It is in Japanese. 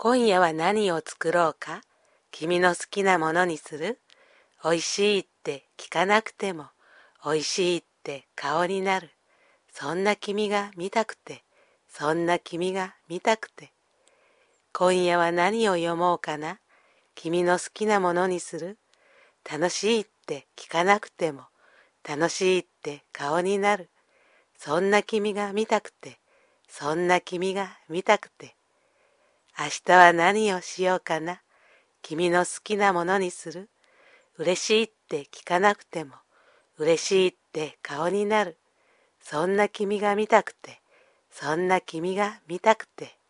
今夜は何を作ろうか？君の好きなものにする？おいしいって聞かなくても、おいしいって顔になる。そんな君が見たくて、そんな君が見たくて。今夜は何を読もうかな？君の好きなものにする？楽しいって聞かなくても、楽しいって顔になる。そんな君が見たくて、そんな君が見たくて。明日は何をしようかな？君の好きなものにする？嬉しいって聞かなくても、嬉しいって顔になる。そんな君が見たくて、そんな君が見たくて。